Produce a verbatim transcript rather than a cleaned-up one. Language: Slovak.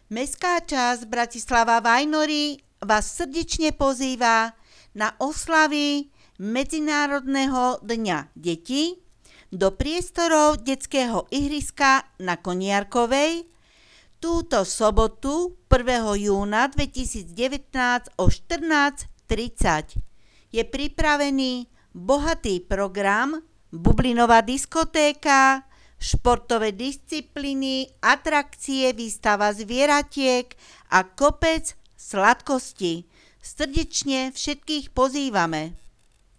Mestská časť Bratislava Vajnory vás srdečne pozýva na oslavy Medzinárodného dňa detí do priestorov detského ihriska na Koniarkovej túto sobotu prvého júna dvetisícdevätnásť o štrnásť tridsať. Je pripravený bohatý program, bublinová diskotéka, športové disciplíny, atrakcie, výstava zvieratiek a kopec sladkosti. Srdečne všetkých pozývame.